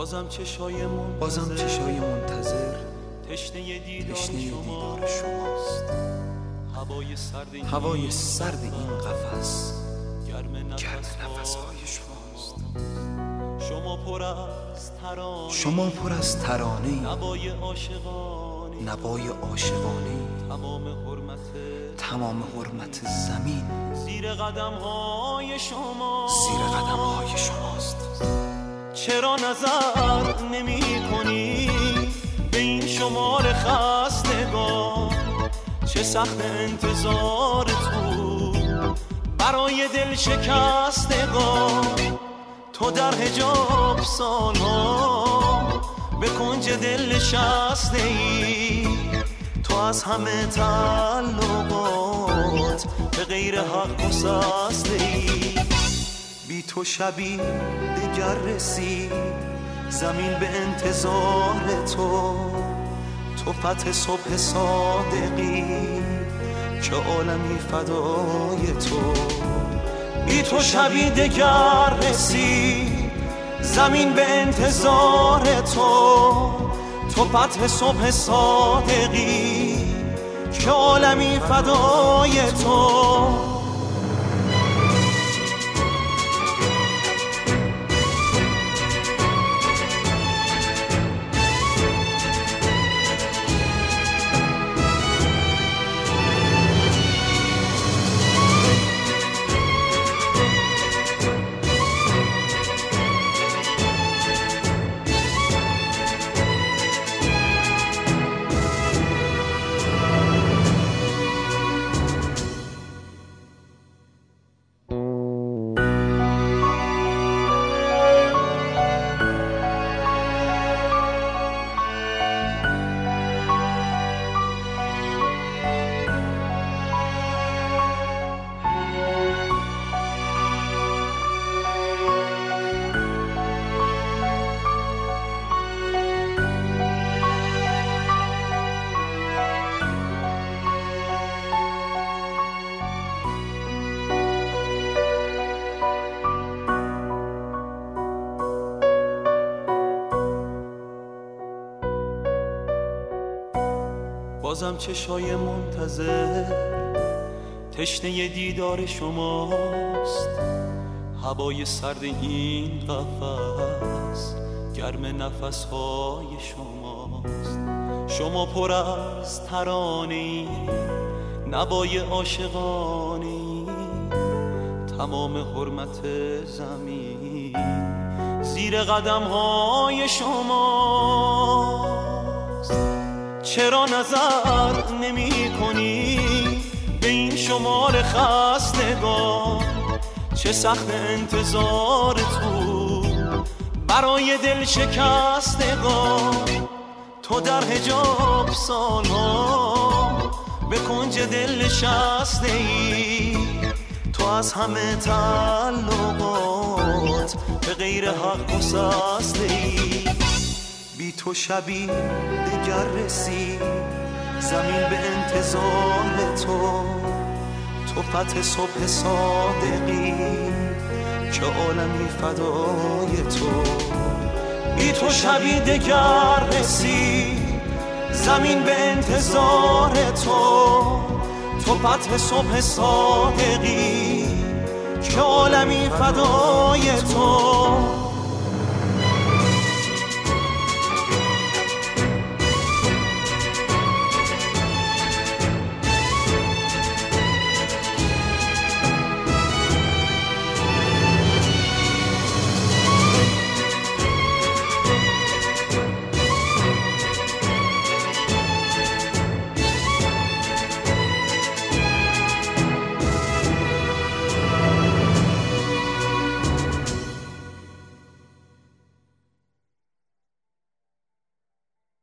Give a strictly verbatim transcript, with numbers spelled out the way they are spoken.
بازم چشای منتظر بازم چشای منتظر تشنه دیدار تشنه شما دیدار شماست. هوای سرد این هوای سرد این قفس گرم نفسهای نفسهای شماست. شما پر از ترانه شما پر از ترانه نوای عاشقانه نوای عاشقانه تمام حرمت تمام حرمت زمین زیر قدم های شما زیر قدم های شماست. چرا نظر نمی کنی به این شمار خستگان؟ چه سخت انتظار تو برای دل شکستگان. تو در حجاب سالها به کنج دل نشسته ای. تو از همه تعلقات به غیر حق گسسته ای. بی تو شبی دگر رسید زمین به انتظار تو. تو فتح صبح صادقی که عالمی فدای تو. بی تو شبی دگر رسید زمین به انتظار تو. تو فتح صبح صادقی که عالمی فدای تو. بازم چشای منتظر تشنه دیدار شماست. هوای سرد این قفس گرم نفسهای شماست. شما پر از ترانه نوای عاشقانه تمام حرمت زمین زیر قدم های شماست. چرا نظر نمی کنی به این شمار خستگان؟ چه سخت انتظار تو برای دل شکستگان. تو در حجاب سالها به کنج دل نشسته ای. تو از همه تعلقات به غیر حق گسسته ای. بی تو شبی دگر رسید زمین به انتظار تو. تو فتح صبح صادقی که عالمی فدای تو. بی تو شبی دگر رسید زمین به انتظار تو. تو فتح صبح صادقی که عالمی فدای تو.